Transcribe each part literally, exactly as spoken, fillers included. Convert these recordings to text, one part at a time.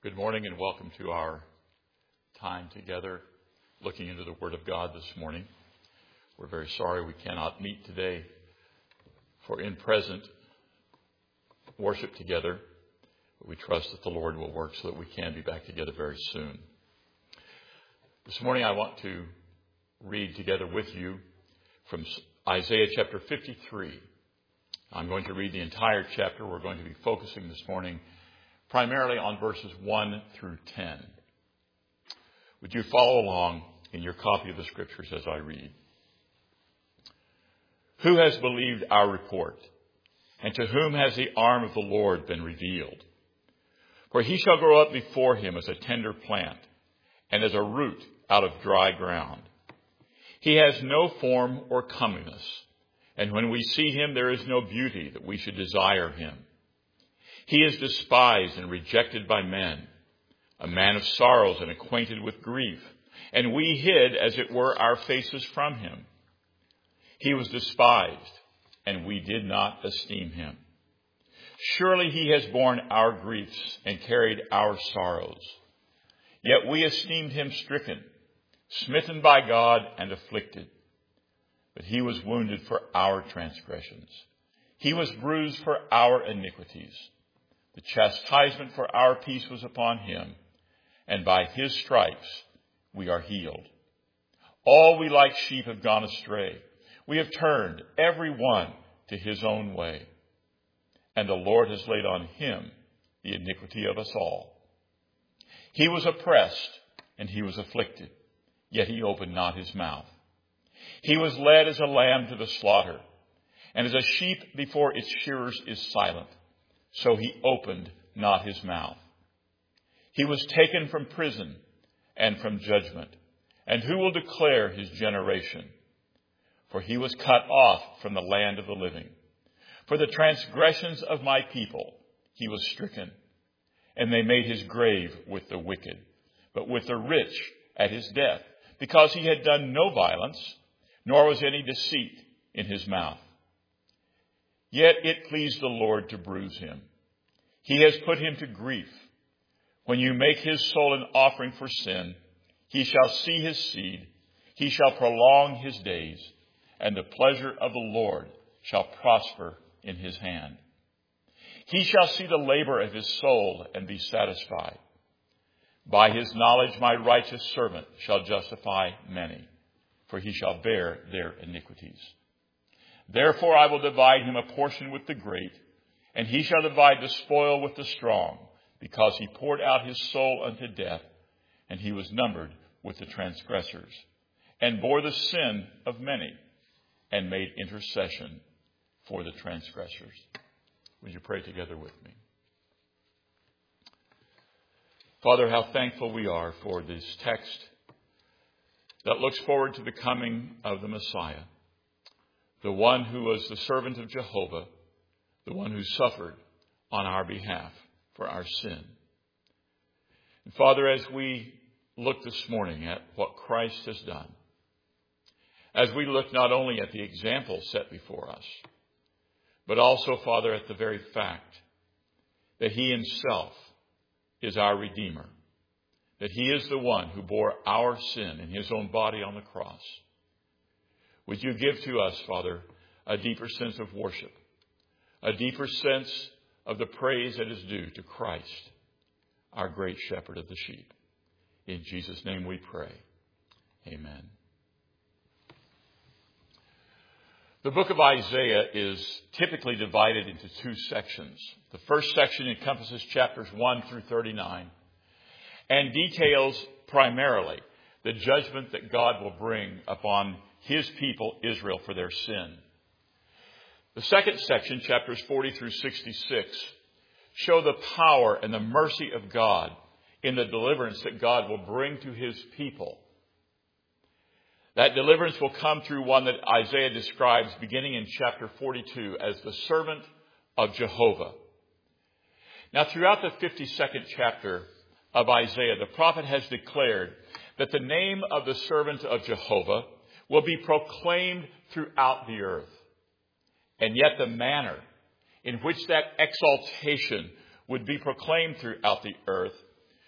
Good morning and welcome to our time together looking into the Word of God this morning. We're very sorry we cannot meet today for in-present worship together, but we trust that the Lord will work so that we can be back together very soon. This morning I want to read together with you from Isaiah chapter fifty-three. I'm going to read the entire chapter. We're going to be focusing this morning primarily on verses one through ten. Would you follow along in your copy of the Scriptures as I read? Who has believed our report? And to whom has the arm of the Lord been revealed? For he shall grow up before him as a tender plant, and as a root out of dry ground. He has no form or comeliness, and when we see him there is no beauty that we should desire him. He is despised and rejected by men, a man of sorrows and acquainted with grief, and we hid, as it were, our faces from him. He was despised, and we did not esteem him. Surely he has borne our griefs and carried our sorrows. Yet we esteemed him stricken, smitten by God, and afflicted. But he was wounded for our transgressions. He was bruised for our iniquities. The chastisement for our peace was upon him, and by his stripes we are healed. All we like sheep have gone astray. We have turned every one to his own way. And the Lord has laid on him the iniquity of us all. He was oppressed and he was afflicted, yet he opened not his mouth. He was led as a lamb to the slaughter, and as a sheep before its shearers is silent, so he opened not his mouth. He was taken from prison and from judgment. And who will declare his generation? For he was cut off from the land of the living. For the transgressions of my people he was stricken. And they made his grave with the wicked, but with the rich at his death, because he had done no violence, nor was any deceit in his mouth. Yet it pleased the Lord to bruise him. He has put him to grief. When you make his soul an offering for sin, he shall see his seed. He shall prolong his days, and the pleasure of the Lord shall prosper in his hand. He shall see the labor of his soul and be satisfied. By his knowledge my righteous servant shall justify many, for he shall bear their iniquities. Therefore I will divide him a portion with the great, and he shall divide the spoil with the strong, because he poured out his soul unto death, and he was numbered with the transgressors, and bore the sin of many, and made intercession for the transgressors. Would you pray together with me? Father, how thankful we are for this text that looks forward to the coming of the Messiah, the one who was the servant of Jehovah, the one who suffered on our behalf for our sin. And Father, as we look this morning at what Christ has done, as we look not only at the example set before us, but also, Father, at the very fact that he himself is our Redeemer, that he is the one who bore our sin in his own body on the cross, would you give to us, Father, a deeper sense of worship, a deeper sense of the praise that is due to Christ, our great shepherd of the sheep. In Jesus' name we pray. Amen. The book of Isaiah is typically divided into two sections. The first section encompasses chapters one through thirty-nine and details primarily the judgment that God will bring upon his people, Israel, for their sin. The second section, chapters forty through sixty-six, show the power and the mercy of God in the deliverance that God will bring to his people. That deliverance will come through one that Isaiah describes beginning in chapter forty-two as the servant of Jehovah. Now, throughout the fifty-second chapter of Isaiah, the prophet has declared that the name of the servant of Jehovah will be proclaimed throughout the earth. And yet the manner in which that exaltation would be proclaimed throughout the earth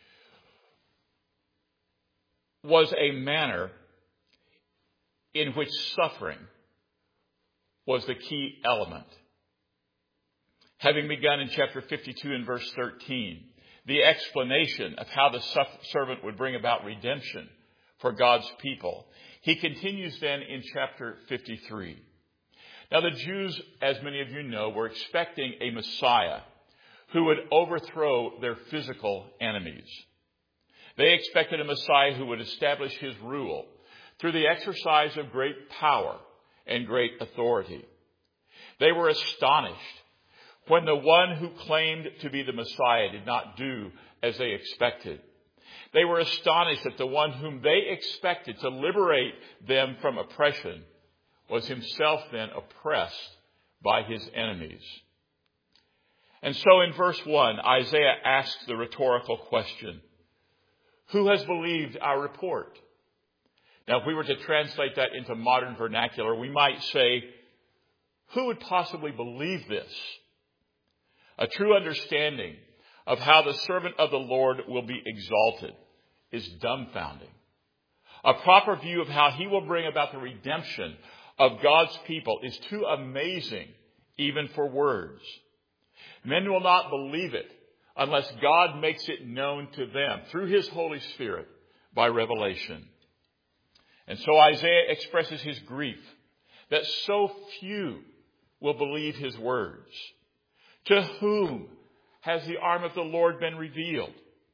was a manner in which suffering was the key element. Having begun in chapter fifty-two and verse thirteen, the explanation of how the servant would bring about redemption for God's people, he continues then in chapter fifty-three. Now the Jews, as many of you know, were expecting a Messiah who would overthrow their physical enemies. They expected a Messiah who would establish his rule through the exercise of great power and great authority. They were astonished when the one who claimed to be the Messiah did not do as they expected. They were astonished that the one whom they expected to liberate them from oppression was himself then oppressed by his enemies. And so in verse one, Isaiah asks the rhetorical question, who has believed our report? Now, if we were to translate that into modern vernacular, we might say, who would possibly believe this? A true understanding of how the servant of the Lord will be exalted is dumbfounding. A proper view of how he will bring about the redemption of God's people is too amazing even for words. Men will not believe it unless God makes it known to them through his Holy Spirit by revelation. And so Isaiah expresses his grief that so few will believe his words. To whom has the arm of the Lord been revealed?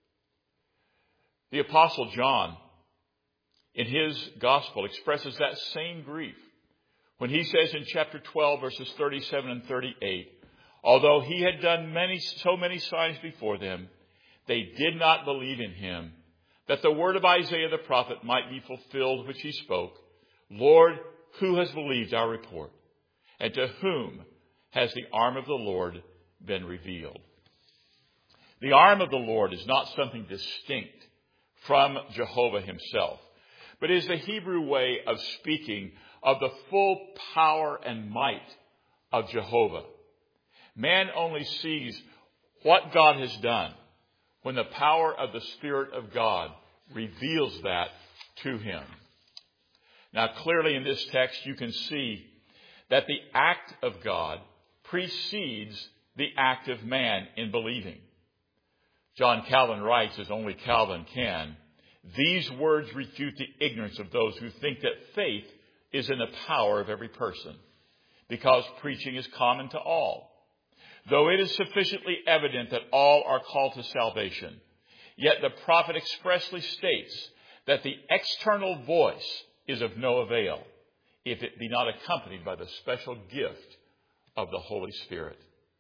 The Apostle John, in his gospel, expresses that same grief when he says in chapter twelve, verses thirty-seven and thirty-eight, although he had done many, so many signs before them, they did not believe in him, that the word of Isaiah the prophet might be fulfilled, which he spoke, Lord, who has believed our report? And to whom has the arm of the Lord been revealed? The arm of the Lord is not something distinct from Jehovah himself, but is the Hebrew way of speaking of the full power and might of Jehovah. Man only sees what God has done when the power of the Spirit of God reveals that to him. Now, clearly in this text, you can see that the act of God precedes the act of man in believing. John Calvin writes, as only Calvin can, these words refute the ignorance of those who think that faith is in the power of every person, because preaching is common to all. Though it is sufficiently evident that all are called to salvation, yet the prophet expressly states that the external voice is of no avail if it be not accompanied by the special gift of the Holy Spirit.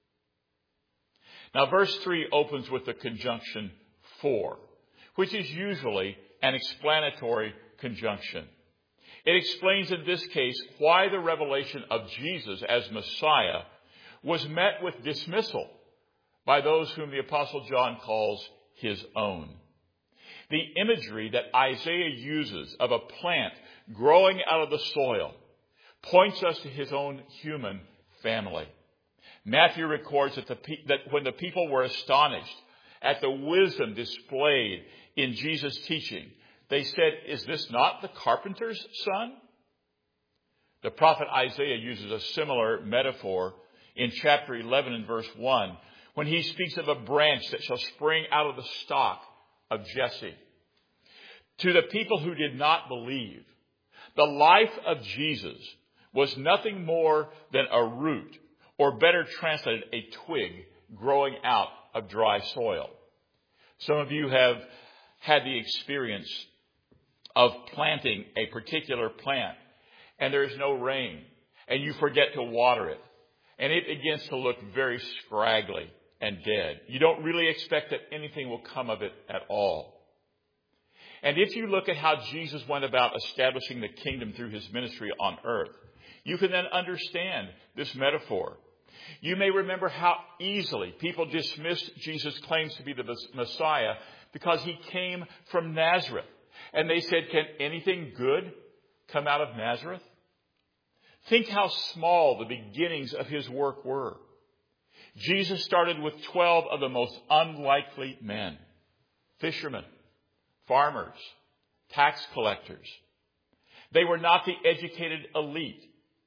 Now, verse three opens with the conjunction for, which is usually an explanatory conjunction. It explains in this case why the revelation of Jesus as Messiah was met with dismissal by those whom the Apostle John calls his own. The imagery that Isaiah uses of a plant growing out of the soil points us to his own human family. Matthew records that, the, that when the people were astonished at the wisdom displayed in Jesus' teaching, they said, is this not the carpenter's son? The prophet Isaiah uses a similar metaphor in chapter eleven and verse one, when he speaks of a branch that shall spring out of the stock of Jesse. To the people who did not believe, the life of Jesus was nothing more than a root, or better translated, a twig growing out of dry soil. Some of you have had the experience of planting a particular plant, and there is no rain, and you forget to water it, and it begins to look very scraggly and dead. You don't really expect that anything will come of it at all. And if you look at how Jesus went about establishing the kingdom through his ministry on earth, you can then understand this metaphor. You may remember how easily people dismissed Jesus' claims to be the Messiah because he came from Nazareth. And they said, can anything good come out of Nazareth? Think how small the beginnings of his work were. Jesus started with twelve of the most unlikely men, fishermen, farmers, tax collectors. They were not the educated elite.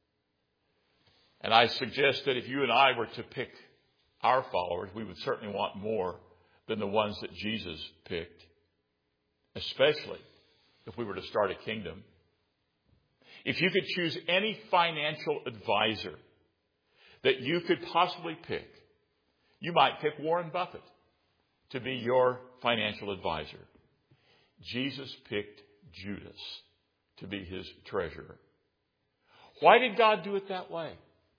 And I suggest that if you and I were to pick our followers, we would certainly want more than the ones that Jesus picked, especially if we were to start a kingdom. If you could choose any financial advisor that you could possibly pick, you might pick Warren Buffett to be your financial advisor. Jesus picked Judas to be his treasurer. Why did God do it that way?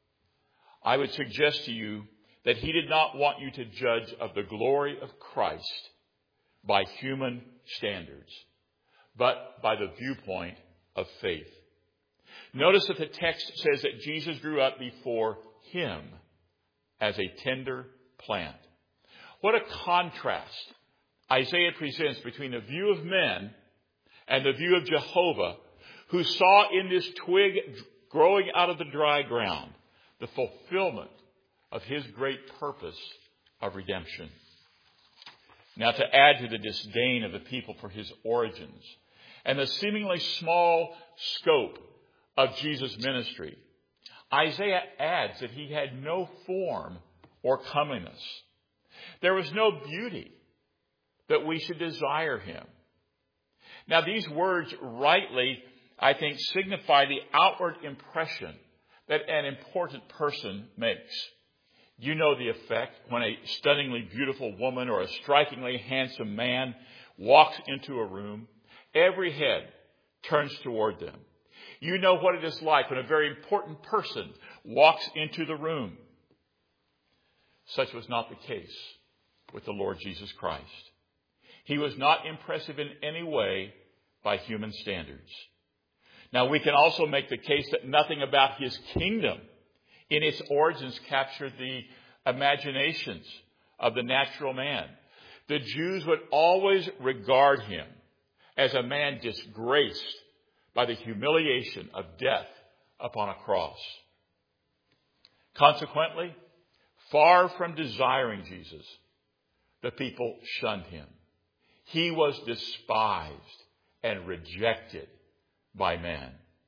I would suggest to you that he did not want you to judge of the glory of Christ by human standards, but by the viewpoint of faith. Notice that the text says that Jesus grew up before him as a tender plant. What a contrast Isaiah presents between the view of men and the view of Jehovah, who saw in this twig growing out of the dry ground the fulfillment of his great purpose of redemption. Now, to add to the disdain of the people for his origins and the seemingly small scope of Jesus' ministry, Isaiah adds that he had no form or comeliness. There was no beauty that we should desire him. Now, these words rightly, I think, signify the outward impression that an important person makes. You know the effect when a stunningly beautiful woman or a strikingly handsome man walks into a room. Every head turns toward them. You know what it is like when a very important person walks into the room. Such was not the case with the Lord Jesus Christ. He was not impressive in any way by human standards. Now, we can also make the case that nothing about his kingdom in its origins captured the imaginations of the natural man. The Jews would always regard him as a man disgraced by the humiliation of death upon a cross. Consequently, far from desiring Jesus, the people shunned him. He was despised and rejected by men.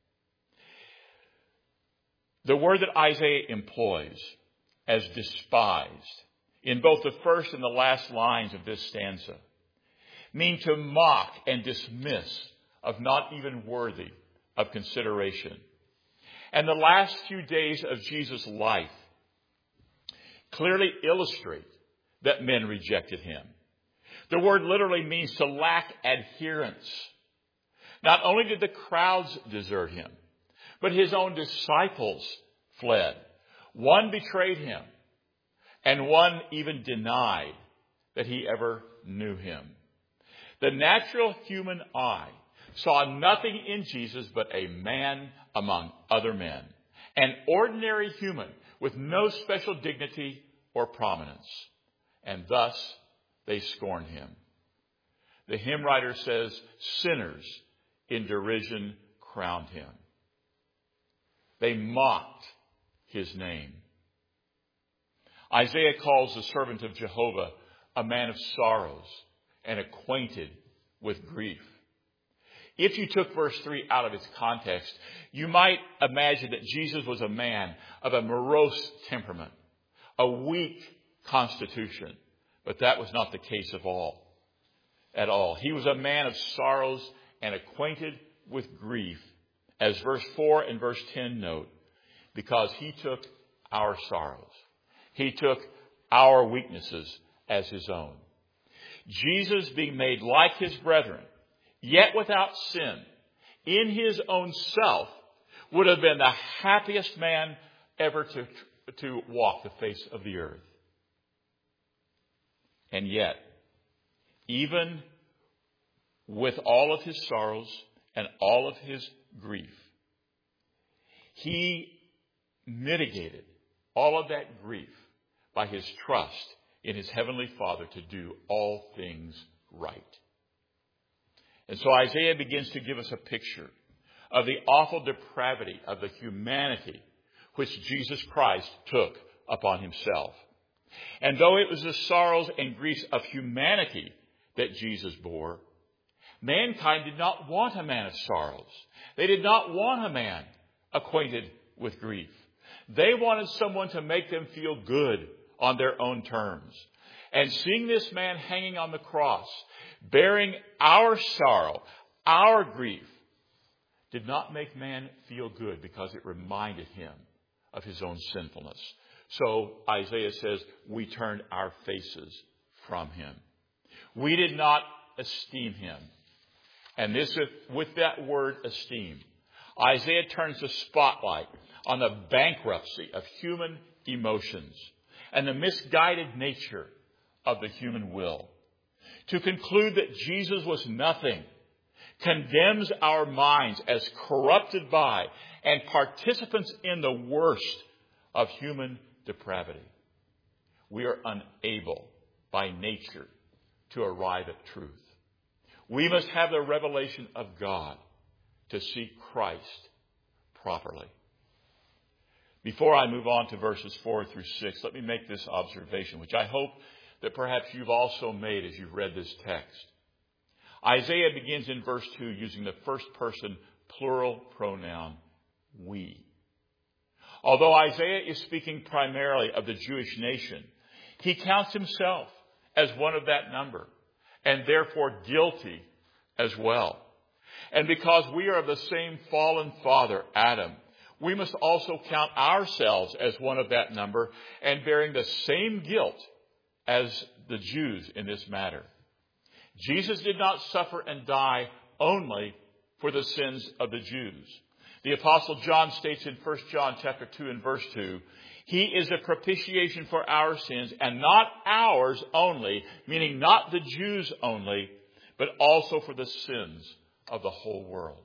The word that Isaiah employs as despised in both the first and the last lines of this stanza mean to mock and dismiss of not even worthy of consideration. And the last few days of Jesus' life clearly illustrate that men rejected him. The word literally means to lack adherence. Not only did the crowds desert him, but his own disciples fled. One betrayed him, and one even denied that he ever knew him. The natural human eye saw nothing in Jesus but a man among other men, an ordinary human with no special dignity or prominence, and thus they scorned him. The hymn writer says, sinners in derision crowned him. They mocked his name. Isaiah calls the servant of Jehovah a man of sorrows and acquainted with grief. If you took verse three out of its context, you might imagine that Jesus was a man of a morose temperament, a weak constitution. But that was not the case of all, at all. He was a man of sorrows and acquainted with grief, as verse four and verse ten note, because he took our sorrows. He took our weaknesses as his own. Jesus, being made like his brethren, yet without sin, in his own self, would have been the happiest man ever to, to walk the face of the earth. And yet, even with all of his sorrows and all of his grief, he mitigated all of that grief by his trust in his heavenly Father to do all things right. And so Isaiah begins to give us a picture of the awful depravity of the humanity which Jesus Christ took upon himself. And though it was the sorrows and griefs of humanity that Jesus bore, Mankind did not want a man of sorrows. They did not want a man acquainted with grief. They wanted someone to make them feel good on their own terms. And seeing this man hanging on the cross, bearing our sorrow, our grief, did not make man feel good because it reminded him of his own sinfulness. So Isaiah says, we turned our faces from him. We did not esteem him. And this, with that word esteem, Isaiah turns the spotlight on the bankruptcy of human emotions and the misguided nature of the human will. To conclude that Jesus was nothing condemns our minds as corrupted by and participants in the worst of human depravity. We are unable by nature to arrive at truth. We must have the revelation of God to see Christ properly. Before I move on to verses four through six, let me make this observation, which I hope that perhaps you've also made as you've read this text. Isaiah begins in verse two using the first person plural pronoun, we. Although Isaiah is speaking primarily of the Jewish nation, he counts himself as one of that number and therefore guilty as well. And because we are of the same fallen father, Adam, we must also count ourselves as one of that number and bearing the same guilt as the Jews in this matter. Jesus did not suffer and die only for the sins of the Jews. The Apostle John states in First John chapter two and verse two, he is a propitiation for our sins, and not ours only, meaning not the Jews only, but also for the sins of the whole world.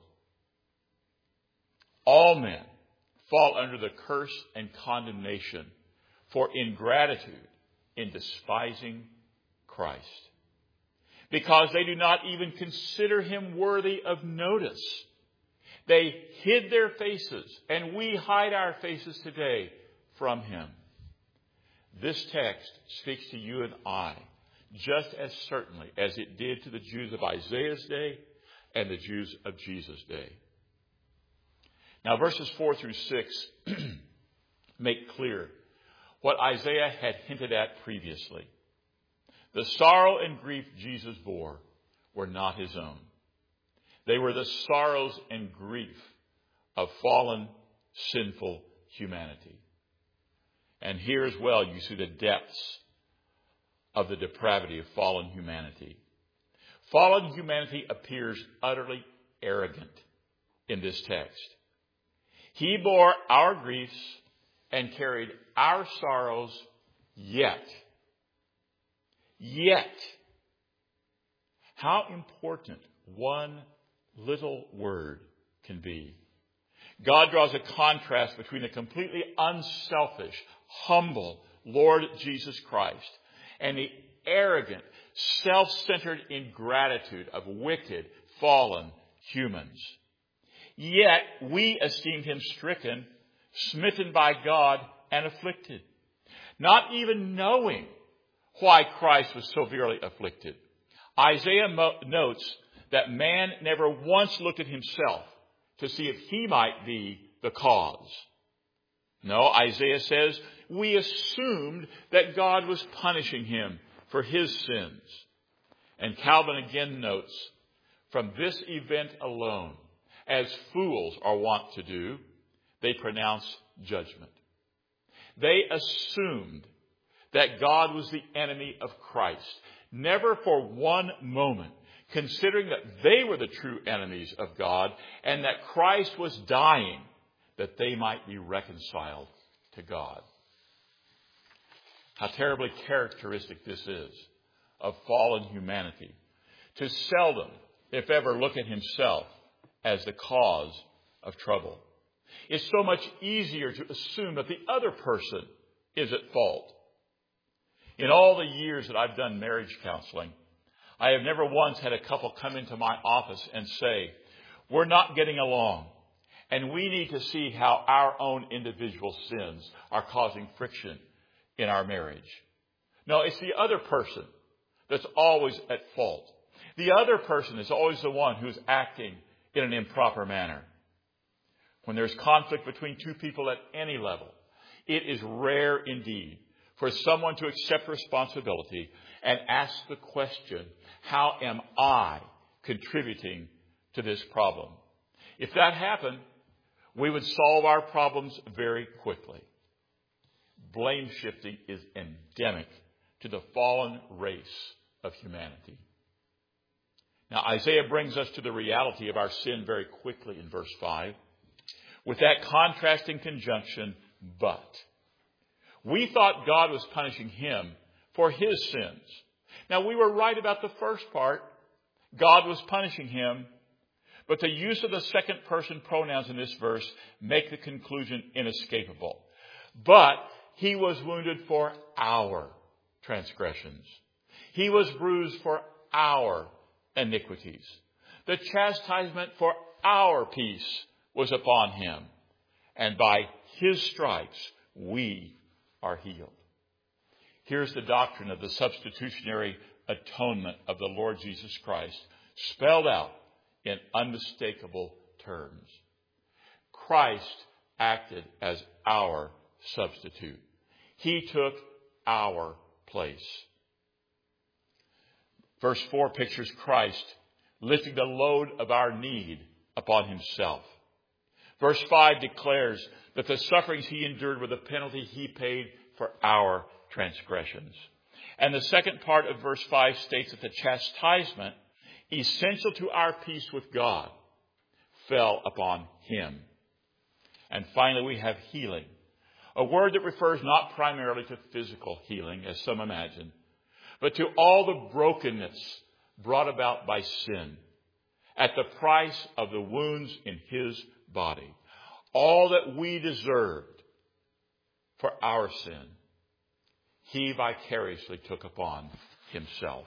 All men fall under the curse and condemnation for ingratitude in despising Christ, because they do not even consider him worthy of notice. They hid their faces, and we hide our faces today from him. This text speaks to you and I just as certainly as it did to the Jews of Isaiah's day and the Jews of Jesus' day. Now, verses four through six make clear what Isaiah had hinted at previously. The sorrow and grief Jesus bore were not his own. They were the sorrows and grief of fallen, sinful humanity. And here as well, you see the depths of the depravity of fallen humanity. Fallen humanity appears utterly arrogant in this text. He bore our griefs and carried our sorrows, yet, yet, how important one little word can be. God draws a contrast between the completely unselfish, humble Lord Jesus Christ and the arrogant, self-centered ingratitude of wicked, fallen humans. Yet we esteemed him stricken, smitten by God, and afflicted, not even knowing why Christ was so severely afflicted. Isaiah mo- notes that man never once looked at himself to see if he might be the cause. No, Isaiah says, we assumed that God was punishing him for his sins. And Calvin again notes, from this event alone, as fools are wont to do, they pronounce judgment. They assumed that God was the enemy of Christ, never for one moment considering that they were the true enemies of God and that Christ was dying that they might be reconciled to God. How terribly characteristic this is of fallen humanity, to seldom, if ever, look at himself as the cause of trouble. It's so much easier to assume that the other person is at fault. In all the years that I've done marriage counseling, I have never once had a couple come into my office and say, we're not getting along, and we need to see how our own individual sins are causing friction in our marriage. No, it's the other person that's always at fault. The other person is always the one who's acting in an improper manner. When there's conflict between two people at any level, it is rare indeed for someone to accept responsibility and ask the question, how am I contributing to this problem? If that happened, we would solve our problems very quickly. Blame shifting is endemic to the fallen race of humanity. Now, Isaiah brings us to the reality of our sin very quickly in verse five, with that contrasting conjunction, but. We thought God was punishing him for his sins. Now, we were right about the first part. God was punishing him. But the use of the second person pronouns in this verse make the conclusion inescapable. But he was wounded for our transgressions. He was bruised for our iniquities. The chastisement for our peace was upon him. And by his stripes we are healed. Here's the doctrine of the substitutionary atonement of the Lord Jesus Christ, spelled out in unmistakable terms. Christ acted as our substitute. He took our place. Verse four pictures Christ lifting the load of our need upon himself. Verse five declares that the sufferings he endured were the penalty he paid for our transgressions. And the second part of verse five states that the chastisement essential to our peace with God fell upon him. And finally, we have healing, a word that refers not primarily to physical healing, as some imagine, but to all the brokenness brought about by sin at the price of the wounds in his body. All that we deserved for our sin, he vicariously took upon himself.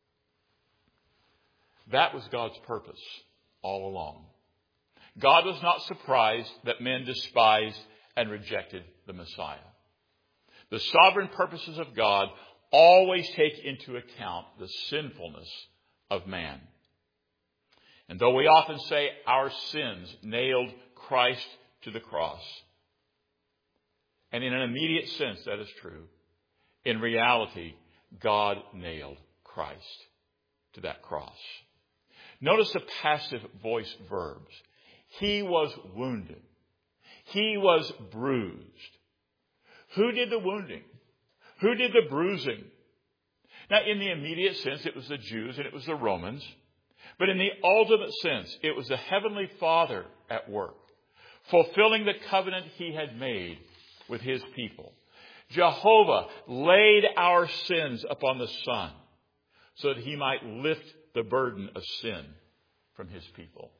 That was God's purpose all along. God was not surprised that men despised and rejected the Messiah. The sovereign purposes of God always take into account the sinfulness of man. And though we often say our sins nailed Christ to the cross, and in an immediate sense that is true, in reality, God nailed Christ to that cross. Notice the passive voice verbs. He was wounded. He was bruised. Who did the wounding? Who did the bruising? Now, in the immediate sense, it was the Jews and it was the Romans. But in the ultimate sense, it was the Heavenly Father at work, fulfilling the covenant he had made with his people. Jehovah laid our sins upon the Son so that he might lift the burden of sin from his people.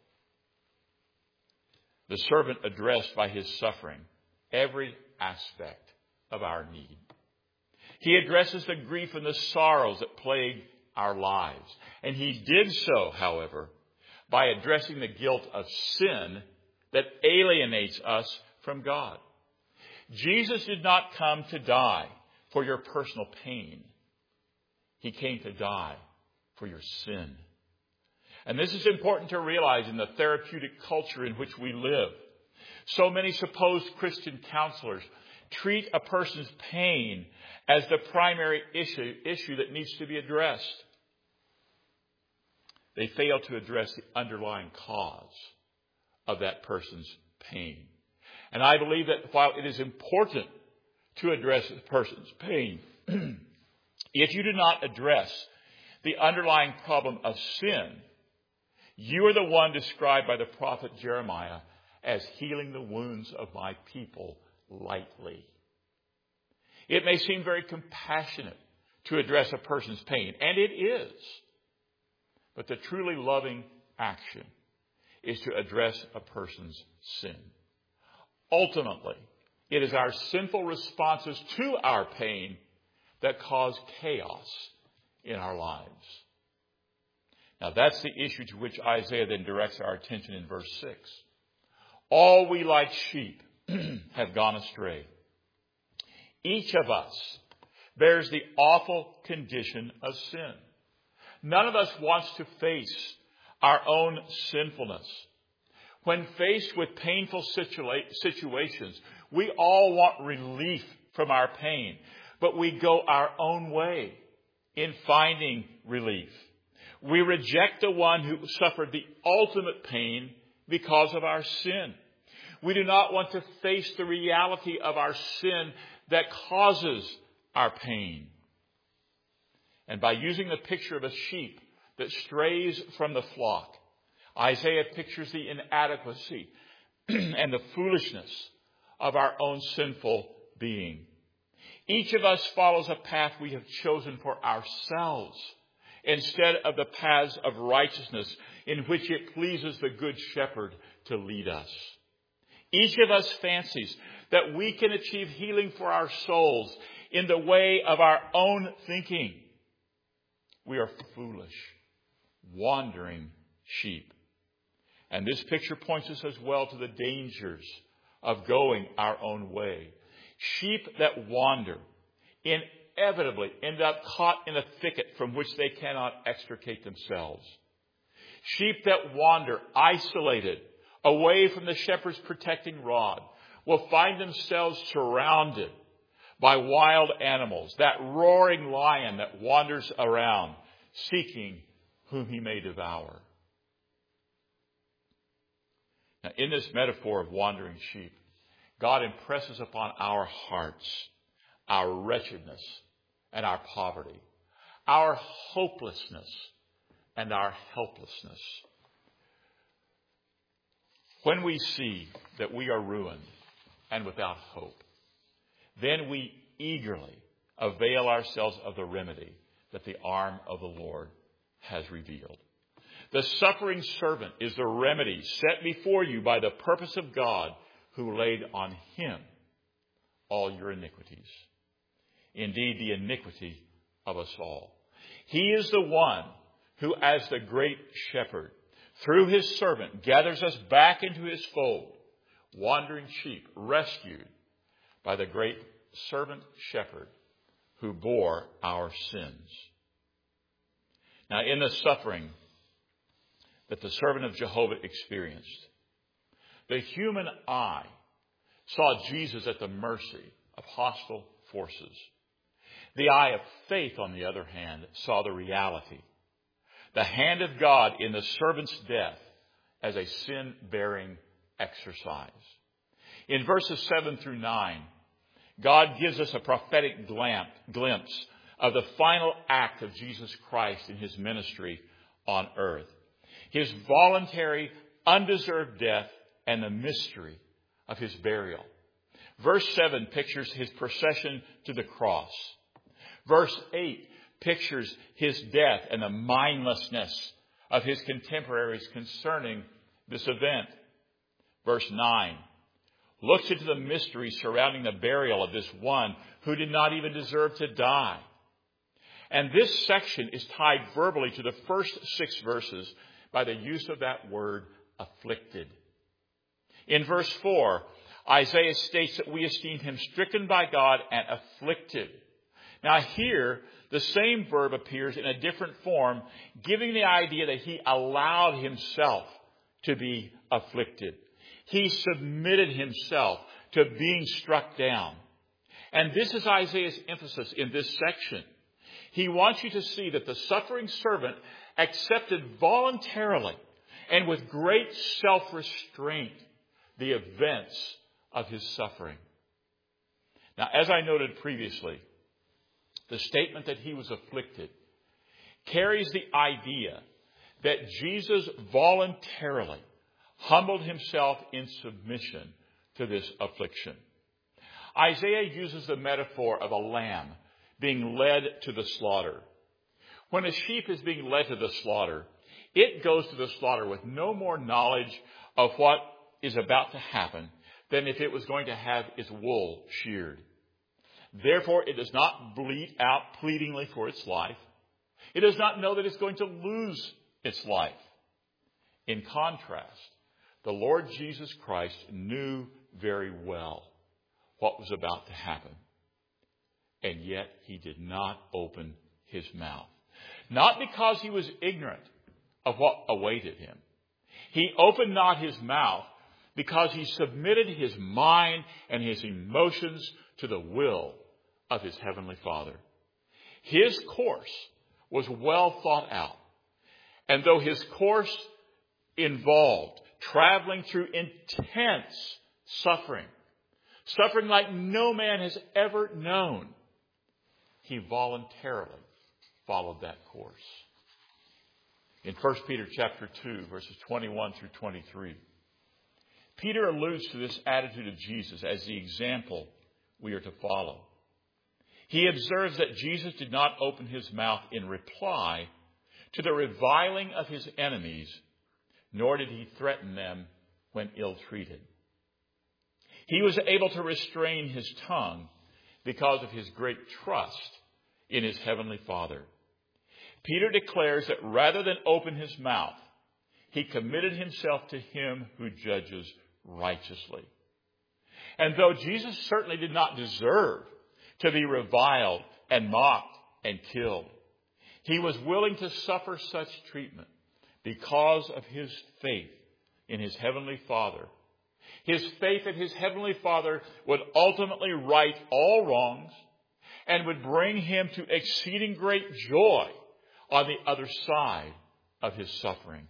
The servant addressed by his suffering every aspect of our need. He addresses the grief and the sorrows that plague our lives. And he did so, however, by addressing the guilt of sin that alienates us from God. Jesus did not come to die for your personal pain. He came to die for your sin. And this is important to realize in the therapeutic culture in which we live. So many supposed Christian counselors treat a person's pain as the primary issue, issue that needs to be addressed. They fail to address the underlying cause of that person's pain. And I believe that while it is important to address a person's pain, if you do not address the underlying problem of sin, you are the one described by the prophet Jeremiah as healing the wounds of my people lightly. It may seem very compassionate to address a person's pain, and it is. But the truly loving action is to address a person's sin. Ultimately, it is our sinful responses to our pain that cause chaos in our lives. Now, that's the issue to which Isaiah then directs our attention in verse six. All we like sheep have gone astray. Each of us bears the awful condition of sin. None of us wants to face our own sinfulness. When faced with painful situa- situations, we all want relief from our pain, but we go our own way in finding relief. We reject the one who suffered the ultimate pain because of our sin. We do not want to face the reality of our sin that causes our pain. And by using the picture of a sheep that strays from the flock, Isaiah pictures the inadequacy and the foolishness of our own sinful being. Each of us follows a path we have chosen for ourselves instead of the paths of righteousness in which it pleases the Good Shepherd to lead us. Each of us fancies that we can achieve healing for our souls in the way of our own thinking. We are foolish, wandering sheep. And this picture points us as well to the dangers of going our own way. Sheep that wander inevitably end up caught in a thicket from which they cannot extricate themselves. Sheep that wander isolated away from the shepherd's protecting rod will find themselves surrounded by wild animals, that roaring lion that wanders around seeking whom he may devour. Now, in this metaphor of wandering sheep, God impresses upon our hearts our wretchedness and our poverty, our hopelessness and our helplessness. When we see that we are ruined and without hope, then we eagerly avail ourselves of the remedy that the arm of the Lord has revealed. The suffering servant is the remedy set before you by the purpose of God, who laid on him all your iniquities. Indeed, the iniquity of us all. He is the one who, as the great shepherd, through his servant, gathers us back into his fold, wandering sheep rescued by the great servant shepherd who bore our sins. Now, in the suffering that the servant of Jehovah experienced, the human eye saw Jesus at the mercy of hostile forces. The eye of faith, on the other hand, saw the reality, the hand of God in the servant's death as a sin-bearing exercise. In verses seven through nine, God gives us a prophetic glimpse of the final act of Jesus Christ in his ministry on earth. His voluntary, undeserved death and the mystery of his burial. Verse seven pictures his procession to the cross. Verse eight pictures his death and the mindlessness of his contemporaries concerning this event. Verse nine looks into the mystery surrounding the burial of this one who did not even deserve to die. And this section is tied verbally to the first six verses by the use of that word, afflicted. In verse four, Isaiah states that we esteem him stricken by God and afflicted. Now here, the same verb appears in a different form, giving the idea that he allowed himself to be afflicted. He submitted himself to being struck down. And this is Isaiah's emphasis in this section. He wants you to see that the suffering servant accepted voluntarily and with great self-restraint the events of his suffering. Now, as I noted previously, the statement that he was afflicted carries the idea that Jesus voluntarily humbled himself in submission to this affliction. Isaiah uses the metaphor of a lamb being led to the slaughter. When a sheep is being led to the slaughter, it goes to the slaughter with no more knowledge of what is about to happen than if it was going to have its wool sheared. Therefore, it does not bleat out pleadingly for its life. It does not know that it's going to lose its life. In contrast, the Lord Jesus Christ knew very well what was about to happen. And yet he did not open his mouth. not because he was ignorant of what awaited him. He opened not his mouth because he submitted his mind and his emotions to the will of his heavenly Father. His course was well thought out. And though his course involved traveling through intense suffering, suffering like no man has ever known, he voluntarily followed that course. In First Peter chapter two, verses twenty-one through twenty-three, Peter alludes to this attitude of Jesus as the example we are to follow. He observes that Jesus did not open his mouth in reply to the reviling of his enemies, nor did he threaten them when ill-treated. He was able to restrain his tongue because of his great trust in his heavenly Father. Peter declares that rather than open his mouth, he committed himself to him who judges righteously. And though Jesus certainly did not deserve to be reviled and mocked and killed, he was willing to suffer such treatment because of his faith in his heavenly Father. His faith in his heavenly Father would ultimately right all wrongs and would bring him to exceeding great joy on the other side of his suffering.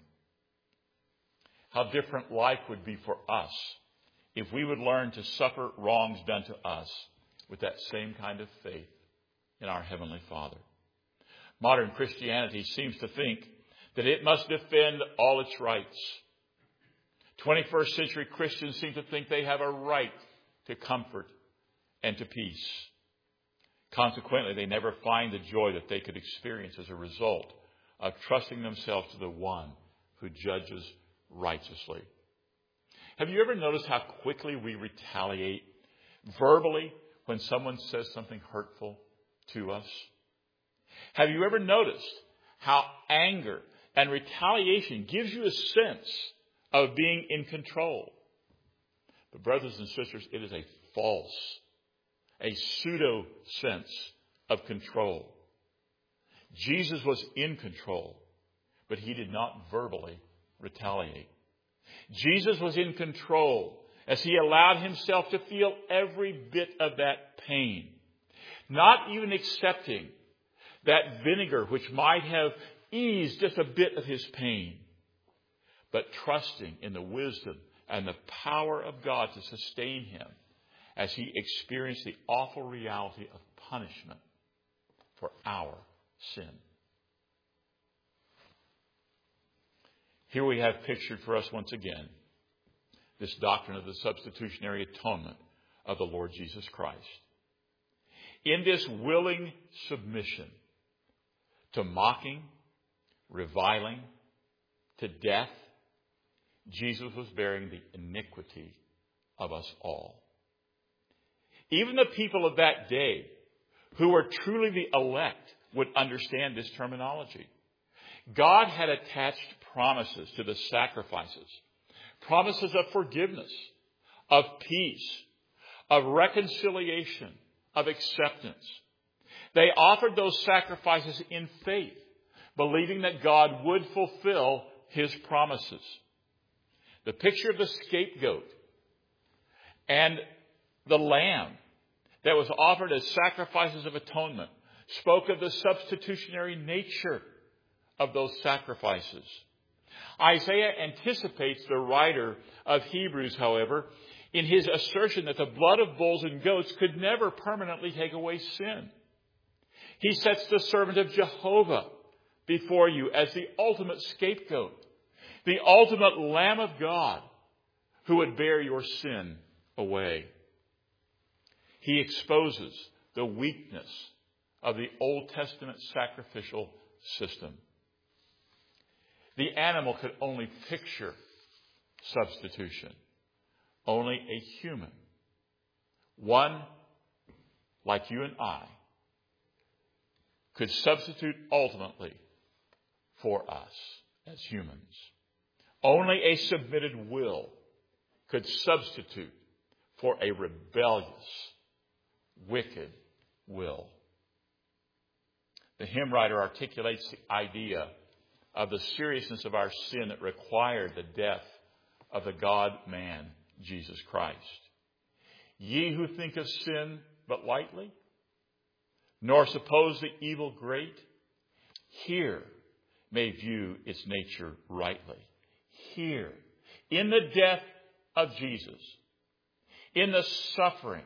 How different life would be for us if we would learn to suffer wrongs done to us with that same kind of faith in our Heavenly Father. Modern Christianity seems to think that it must defend all its rights. twenty-first century Christians seem to think they have a right to comfort and to peace. Consequently, they never find the joy that they could experience as a result of trusting themselves to the one who judges righteously. Have you ever noticed how quickly we retaliate verbally when someone says something hurtful to us? Have you ever noticed how anger and retaliation gives you a sense of being in control? But brothers and sisters, it is a false, a pseudo sense of control. Jesus was in control, but he did not verbally retaliate. Jesus was in control as he allowed himself to feel every bit of that pain, not even accepting that vinegar which might have eased just a bit of his pain, but trusting in the wisdom and the power of God to sustain him as he experienced the awful reality of punishment for our sin. Here we have pictured for us once again this doctrine of the substitutionary atonement of the Lord Jesus Christ. In this willing submission to mocking, reviling, to death, Jesus was bearing the iniquity of us all. Even the people of that day who were truly the elect would understand this terminology. God had attached promises to the sacrifices, promises of forgiveness, of peace, of reconciliation, of acceptance. They offered those sacrifices in faith, believing that God would fulfill his promises. The picture of the scapegoat and the lamb that was offered as sacrifices of atonement spoke of the substitutionary nature of those sacrifices. Isaiah anticipates the writer of Hebrews, however, in his assertion that the blood of bulls and goats could never permanently take away sin. He sets the servant of Jehovah before you as the ultimate scapegoat, the ultimate Lamb of God who would bear your sin away. He exposes the weakness of the Old Testament sacrificial system. The animal could only picture substitution. Only a human, one like you and I, could substitute ultimately for us as humans. Only a submitted will could substitute for a rebellious, wicked will. The hymn writer articulates the idea of the seriousness of our sin that required the death of the God-man, Jesus Christ. Ye who think of sin but lightly, nor suppose the evil great, here may view its nature rightly. Here, in the death of Jesus, in the suffering,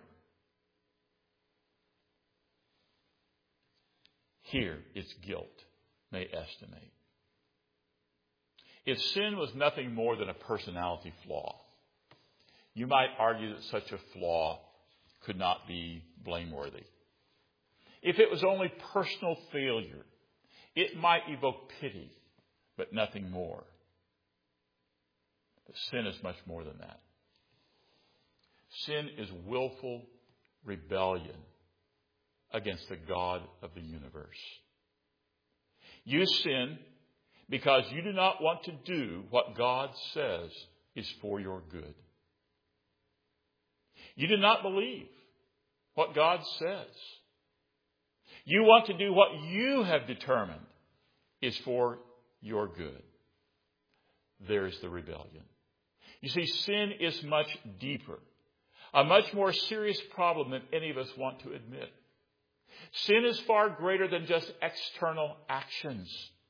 here its guilt may estimate. If sin was nothing more than a personality flaw, you might argue that such a flaw could not be blameworthy. If it was only personal failure, it might evoke pity, but nothing more. But sin is much more than that. Sin is willful rebellion against the God of the universe. You sin because you do not want to do what God says is for your good. You do not believe what God says. You want to do what you have determined is for your good. There's the rebellion. You see, sin is much deeper, a much more serious problem than any of us want to admit. Sin is far greater than just external actions.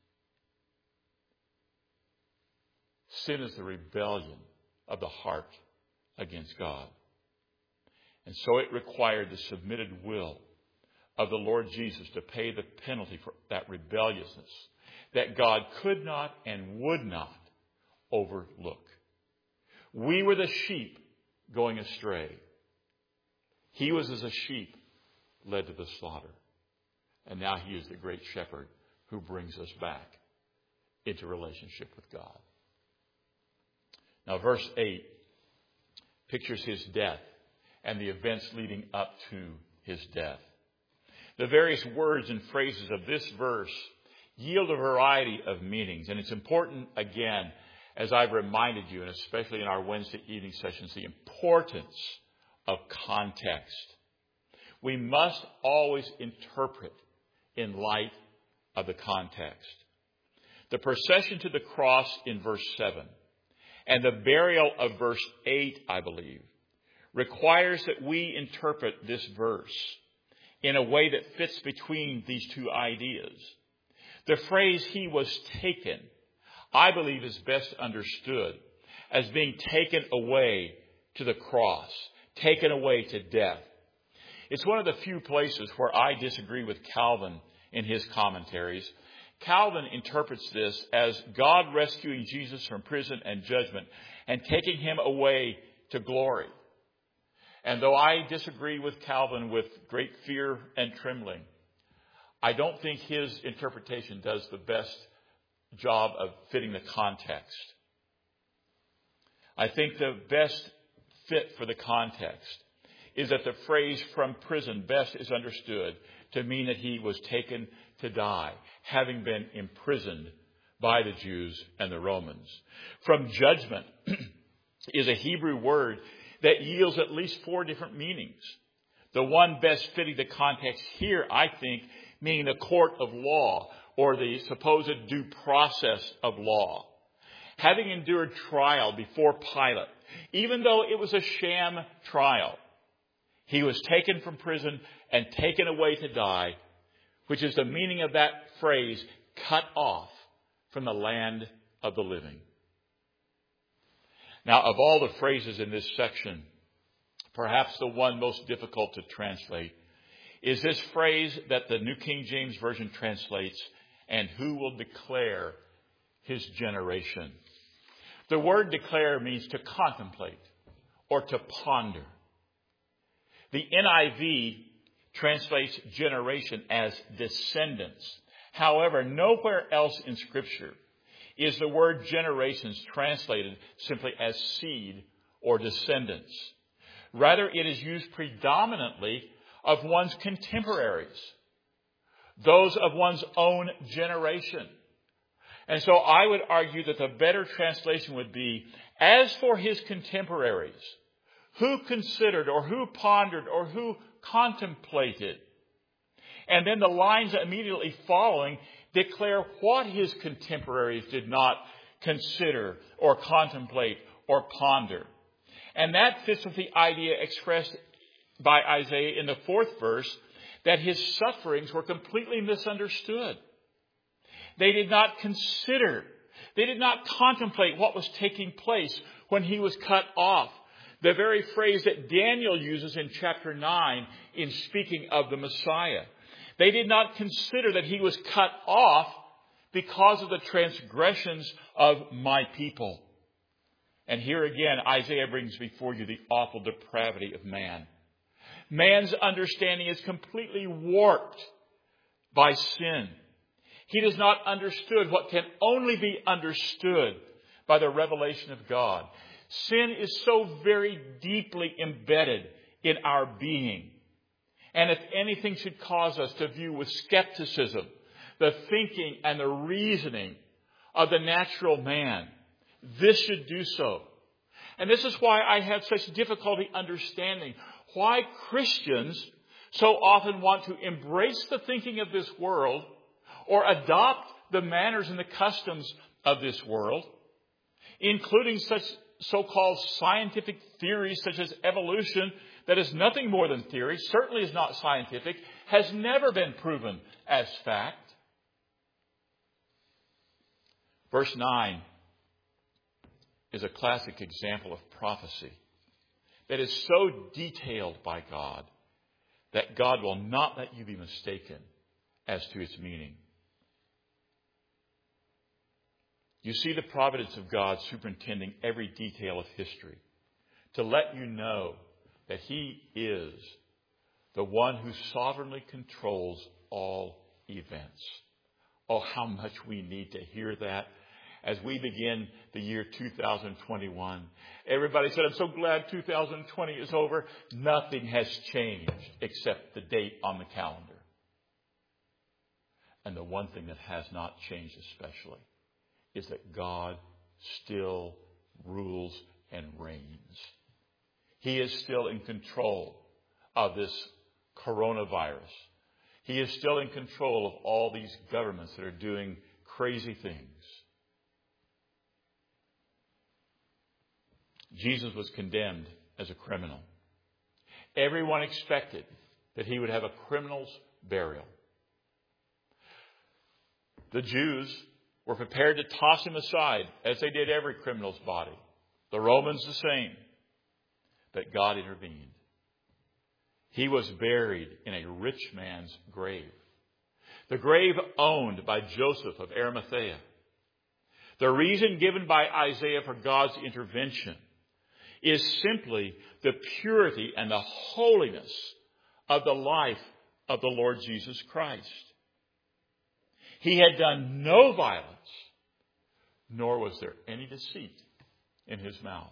Sin is the rebellion of the heart against God. And so it required the submitted will of the Lord Jesus to pay the penalty for that rebelliousness that God could not and would not overlook. We were the sheep going astray. He was as a sheep led to the slaughter. And now he is the great shepherd who brings us back into relationship with God. Now, verse eight pictures his death and the events leading up to his death. The various words and phrases of this verse yield a variety of meanings. And it's important, again, as I've reminded you, and especially in our Wednesday evening sessions, the importance of context. We must always interpret in light of the context. The procession to the cross in verse seven and the burial of verse eight, I believe, requires that we interpret this verse in a way that fits between these two ideas. The phrase, he was taken, I believe is best understood as being taken away to the cross, taken away to death. It's one of the few places where I disagree with Calvin in his commentaries. Calvin interprets this as God rescuing Jesus from prison and judgment and taking him away to glory. And though I disagree with Calvin with great fear and trembling, I don't think his interpretation does the best job of fitting the context. I think the best fit for the context is that the phrase from prison best is understood to mean that he was taken to die, having been imprisoned by the Jews and the Romans. From judgment is a Hebrew word that yields at least four different meanings. The one best fitting the context here, I think, meaning the court of law or the supposed due process of law. Having endured trial before Pilate, even though it was a sham trial, he was taken from prison and taken away to die, which is the meaning of that phrase, cut off from the land of the living. Now, of all the phrases in this section, perhaps the one most difficult to translate is this phrase that the New King James Version translates, and who will declare his generation. The word declare means to contemplate or to ponder. The N I V translates generation as descendants. However, nowhere else in Scripture is the word generations translated simply as seed or descendants. Rather, it is used predominantly of one's contemporaries, those of one's own generation. And so I would argue that the better translation would be, as for his contemporaries, who considered or who pondered or who contemplated. And then the lines immediately following declare what his contemporaries did not consider or contemplate or ponder. And that fits with the idea expressed by Isaiah in the fourth verse, that his sufferings were completely misunderstood. They did not consider, they did not contemplate what was taking place when he was cut off. The very phrase that Daniel uses in chapter nine in speaking of the Messiah. They did not consider that he was cut off because of the transgressions of my people. And here again, Isaiah brings before you the awful depravity of man. Man's understanding is completely warped by sin. He does not understand what can only be understood by the revelation of God. Sin is so very deeply embedded in our being. And if anything should cause us to view with skepticism the thinking and the reasoning of the natural man, this should do so. And this is why I have such difficulty understanding why Christians so often want to embrace the thinking of this world or adopt the manners and the customs of this world, including such so-called scientific theories such as evolution that is nothing more than theory, certainly is not scientific, has never been proven as fact. Verse nine is a classic example of prophecy that is so detailed by God that God will not let you be mistaken as to its meaning. You see the providence of God superintending every detail of history to let you know that he is the one who sovereignly controls all events. Oh, how much we need to hear that as we begin the year two thousand twenty-one. Everybody said, I'm so glad two thousand twenty is over. Nothing has changed except the date on the calendar. And the one thing that has not changed especially is that God still rules and reigns. He is still in control of this coronavirus. He is still in control of all these governments that are doing crazy things. Jesus was condemned as a criminal. Everyone expected that he would have a criminal's burial. The Jews were prepared to toss him aside as they did every criminal's body. The Romans the same. But God intervened. He was buried in a rich man's grave. The grave owned by Joseph of Arimathea. The reason given by Isaiah for God's intervention is simply the purity and the holiness of the life of the Lord Jesus Christ. He had done no violence, nor was there any deceit in his mouth.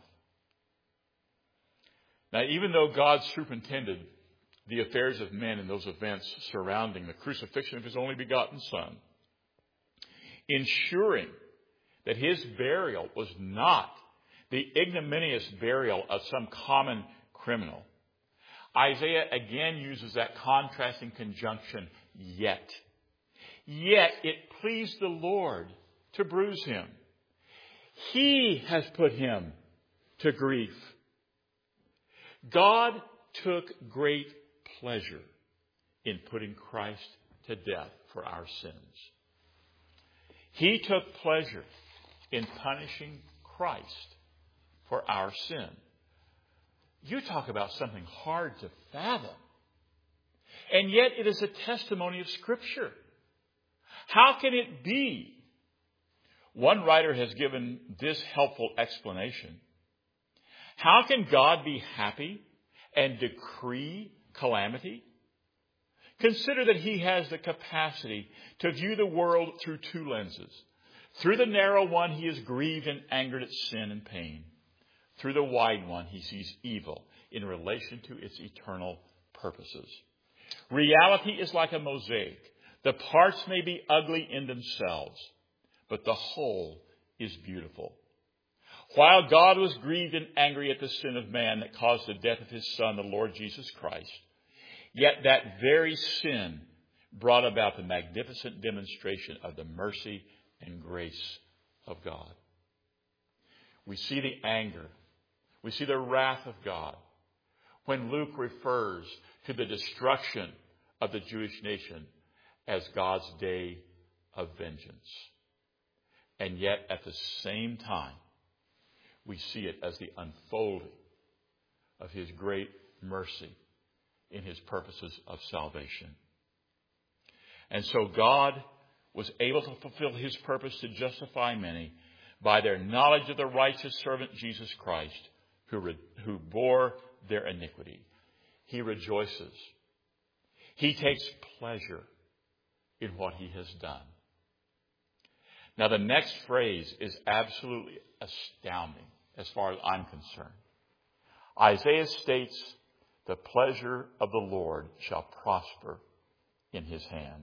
Now, even though God superintended the affairs of men in those events surrounding the crucifixion of his only begotten Son, ensuring that his burial was not the ignominious burial of some common criminal, Isaiah again uses that contrasting conjunction, yet. Yet it pleased the Lord to bruise him. He has put him to grief. God took great pleasure in putting Christ to death for our sins. He took pleasure in punishing Christ for our sin. You talk about something hard to fathom. And yet it is a testimony of Scripture. How can it be? One writer has given this helpful explanation. How can God be happy and decree calamity? Consider that he has the capacity to view the world through two lenses. Through the narrow one, he is grieved and angered at sin and pain. Through the wide one, he sees evil in relation to its eternal purposes. Reality is like a mosaic. The parts may be ugly in themselves, but the whole is beautiful. While God was grieved and angry at the sin of man that caused the death of his Son, the Lord Jesus Christ, yet that very sin brought about the magnificent demonstration of the mercy and grace of God. We see the anger. We see the wrath of God when Luke refers to the destruction of the Jewish nation as God's day of vengeance. And yet, at the same time, we see it as the unfolding of His great mercy in His purposes of salvation. And so God was able to fulfill His purpose to justify many by their knowledge of the righteous servant Jesus Christ, who, re- who bore their iniquity. He rejoices. He takes pleasure in what He has done. Now, the next phrase is absolutely astounding as far as I'm concerned. Isaiah states, "The pleasure of the Lord shall prosper in His hand."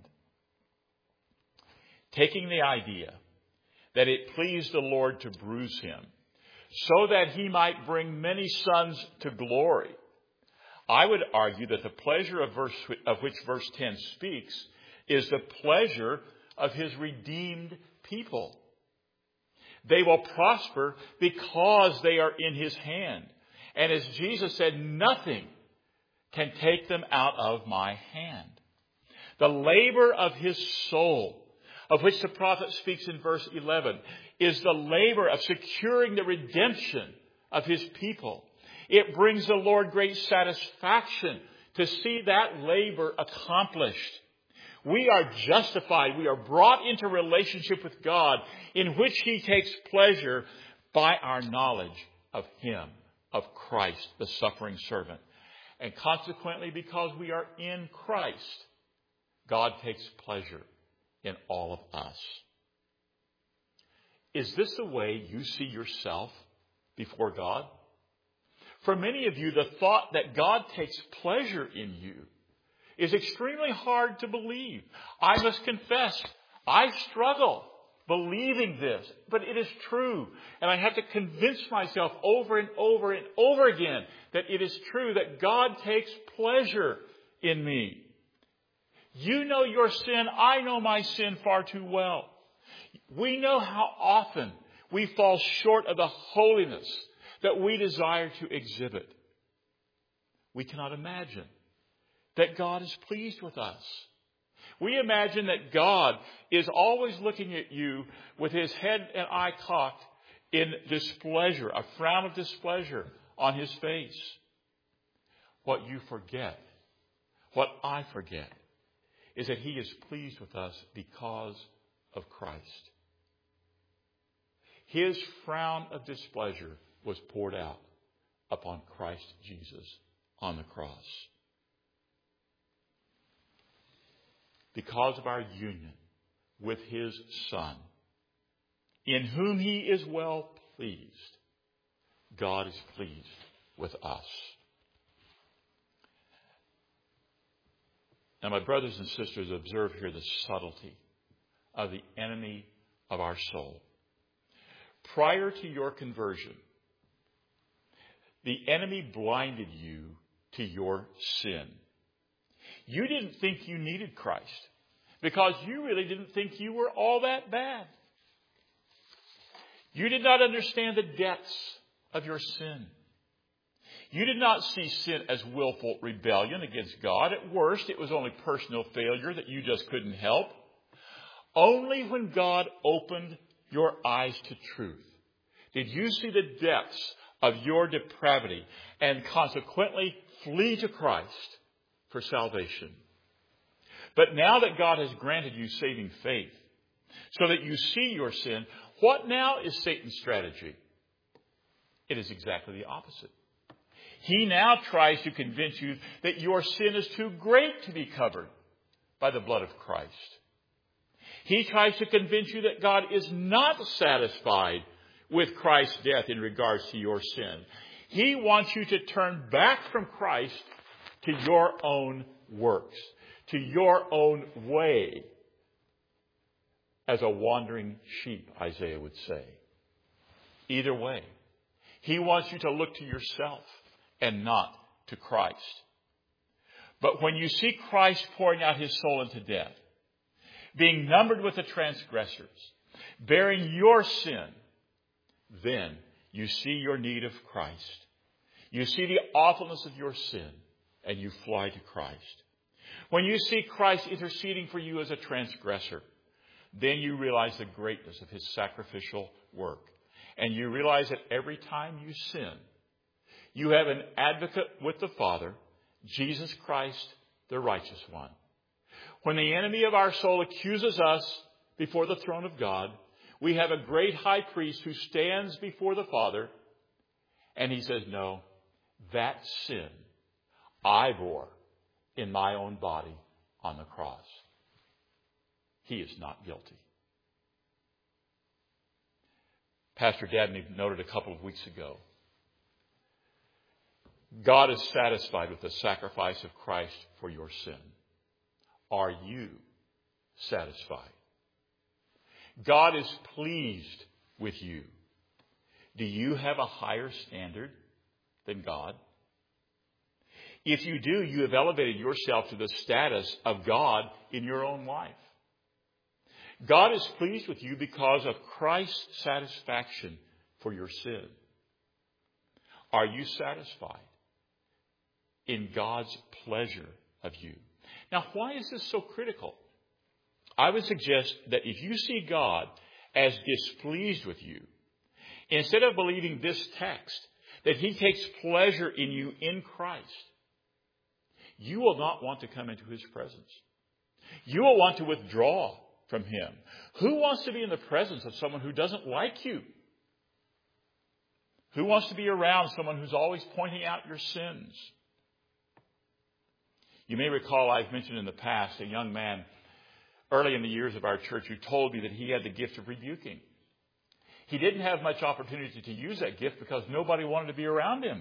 Taking the idea that it pleased the Lord to bruise Him so that He might bring many sons to glory, I would argue that the pleasure of, verse, of which verse ten speaks is the pleasure of His redeemed people. They will prosper because they are in His hand. And as Jesus said, nothing can take them out of my hand. The labor of His soul, of which the prophet speaks in verse eleven, is the labor of securing the redemption of His people. It brings the Lord great satisfaction to see that labor accomplished. We are justified. We are brought into relationship with God, in which He takes pleasure by our knowledge of Him, of Christ, the suffering servant. And consequently, because we are in Christ, God takes pleasure in all of us. Is this the way you see yourself before God? For many of you, the thought that God takes pleasure in you is extremely hard to believe. I must confess, I struggle believing this, but it is true. And I have to convince myself over and over and over again that it is true, that God takes pleasure in me. You know your sin. I know my sin far too well. We know how often we fall short of the holiness that we desire to exhibit. We cannot imagine that God is pleased with us. We imagine that God is always looking at you with His head and eye cocked in displeasure, a frown of displeasure on His face. What you forget, what I forget, is that He is pleased with us because of Christ. His frown of displeasure was poured out upon Christ Jesus on the cross. Because of our union with His Son, in whom He is well pleased, God is pleased with us. Now, my brothers and sisters, observe here the subtlety of the enemy of our soul. Prior to your conversion, the enemy blinded you to your sin. You didn't think you needed Christ because you really didn't think you were all that bad. You did not understand the depths of your sin. You did not see sin as willful rebellion against God. At worst, it was only personal failure that you just couldn't help. Only when God opened your eyes to truth did you see the depths of your depravity and consequently flee to Christ for salvation. But now that God has granted you saving faith so that you see your sin, what now is Satan's strategy? It is exactly the opposite. He now tries to convince you that your sin is too great to be covered by the blood of Christ. He tries to convince you that God is not satisfied with Christ's death in regards to your sin. He wants you to turn back from Christ to your own works, to your own way, as a wandering sheep, Isaiah would say. Either way, he wants you to look to yourself and not to Christ. But when you see Christ pouring out his soul into death, being numbered with the transgressors, bearing your sin, then you see your need of Christ. You see the awfulness of your sin, and you fly to Christ. When you see Christ interceding for you as a transgressor, then you realize the greatness of his sacrificial work. And you realize that every time you sin, you have an advocate with the Father, Jesus Christ, the righteous one. When the enemy of our soul accuses us before the throne of God, we have a great high priest who stands before the Father, and he says, no, that sin I bore in my own body on the cross. He is not guilty. Pastor Dabney noted a couple of weeks ago, God is satisfied with the sacrifice of Christ for your sin. Are you satisfied? God is pleased with you. Do you have a higher standard than God? If you do, you have elevated yourself to the status of God in your own life. God is pleased with you because of Christ's satisfaction for your sin. Are you satisfied in God's pleasure of you? Now, why is this so critical? I would suggest that if you see God as displeased with you, instead of believing this text, that he takes pleasure in you in Christ, you will not want to come into his presence. You will want to withdraw from him. Who wants to be in the presence of someone who doesn't like you? Who wants to be around someone who's always pointing out your sins? You may recall I've mentioned in the past a young man early in the years of our church who told me that he had the gift of rebuking. He didn't have much opportunity to use that gift because nobody wanted to be around him.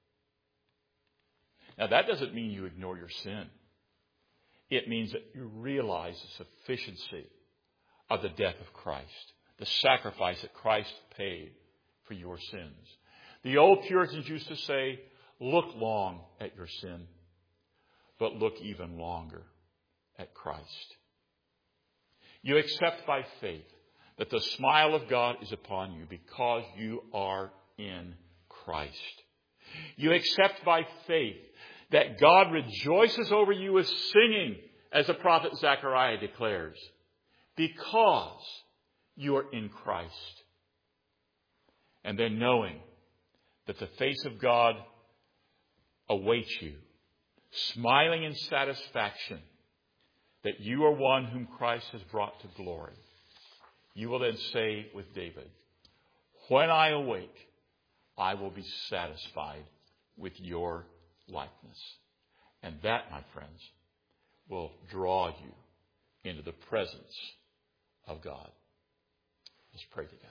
Now, that doesn't mean you ignore your sin. It means that you realize the sufficiency of the death of Christ, the sacrifice that Christ paid for your sins. The old Puritans used to say, look long at your sin, but look even longer at Christ. You accept by faith that the smile of God is upon you because you are in Christ. You accept by faith that God rejoices over you with singing, as the prophet Zechariah declares, because you are in Christ. And then knowing that the face of God awaits you, smiling in satisfaction that you are one whom Christ has brought to glory. You will then say with David, when I awake, I will be satisfied with your likeness. And that, my friends, will draw you into the presence of God. Let's pray together.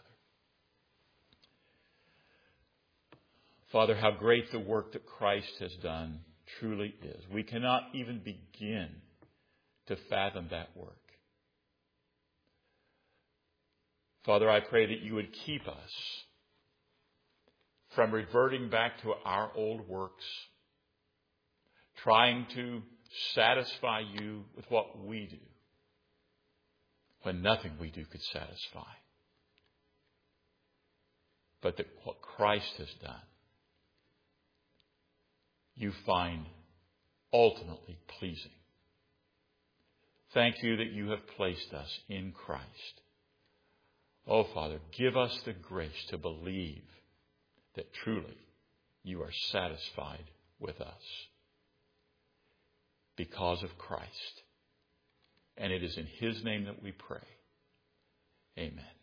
Father, how great the work that Christ has done truly is. We cannot even begin to fathom that work. Father, I pray that you would keep us from reverting back to our old works, trying to satisfy you with what we do, when nothing we do could satisfy. But that what Christ has done, you find ultimately pleasing. Thank you that you have placed us in Christ. Oh, Father, give us the grace to believe that truly you are satisfied with us because of Christ. And it is in his name that we pray. Amen.